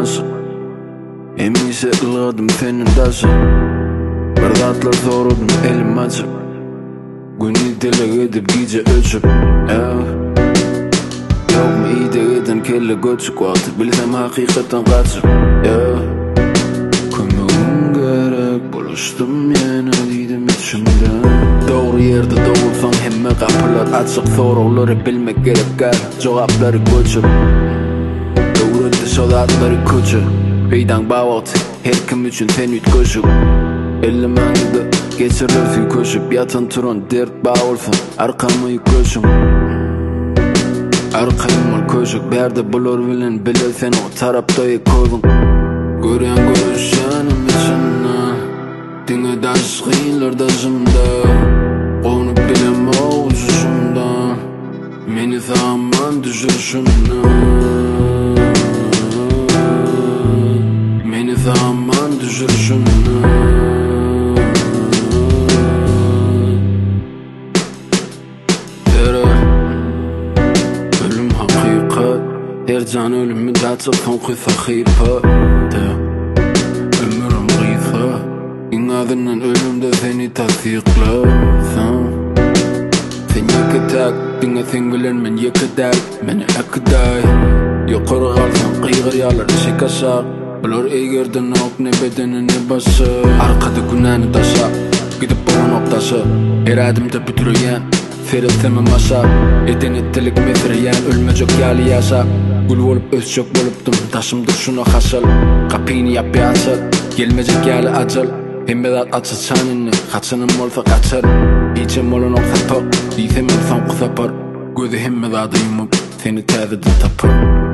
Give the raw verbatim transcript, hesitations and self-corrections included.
olmaz. Eminse ılgadım senin taşı. Bir zatlar sorudum elim açıp. Günü dile edip gece ölçüp. Yok mu iyi de edin kelle göçük vakti. Bilsem hakikaten kaçıp. Kömürüm gerek buluştum yine dedim içimde. Doğru yerde doğulsan hemme kapılar açık. Soruları bilmek gerek gel. Cevapları göçüp. Doğru sodatları köçü. Beydan bağıtı her kim üçün sen üt köşük. Ellemanıda geçirirsin köşüp. Yatan turun dert bağılsın arkamı köşüm. Arkayım ol köşük. Berde bulur bilen bile sen o taraptayı koydun. Gören görüşenim içimde. Dine daş kıyılır dazımda. Onu bilem o ucuşumda. Meni zaman düşürüşümde. Meni zaman düşürüşümde. Ölüm hakikat. Her can ölümü daçıp son kıysa hıypa. Ömürüm kıysa. İnadından ölümde seni tasdiklasam. Sen yıkıtak, dinle sen bilen men yıkıdak. Meni akıday. Yukarı kalsan kıygır yalar çıkasak. Bulur eğerden ok ne bedenini bası. Arkada günahını taşa. Gidip bu noktası. Her adımda bütürüyen Feriltimi masa. Eden ettilik metreyen. Ölmecek yali yasa. Gül olup özcök bolupdum. Taşımdır şuna hasıl. Kapini yap bir asıl. Gelmecek yali acıl. Hemmedat açı çanini. Kaçınım olsa kaçır. İçim olun olsa top. Diysemin son kısapır. Gözü hemmedadı yumup. Seni tezidi tapır.